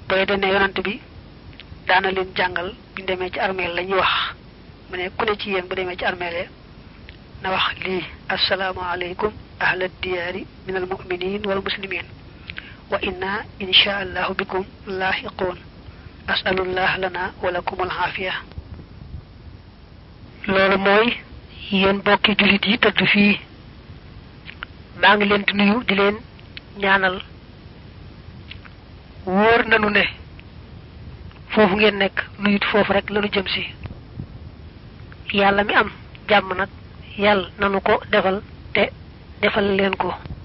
boy da ne yonent bi daana leen jàngal bu demee ci armeel lañuy wax mu ne ku ne ci yéen bu demee ci armeele na wax lii assalaamu alaykum ahla diyaari min al mu'minin wal muslimin wa inna insha allahu bikum lahiqun as'alullah lana wa lakum al afiya loolu mooy yéen bokki julit yi tëdd fii maa ngi leen di nuyu di leen ñaanal wóor nanu ne foofu ngeen nekk nuyut foofu rek lañu jëm si yàlla mi am jàmm nag yàlla nanu ko defal te defal leen ko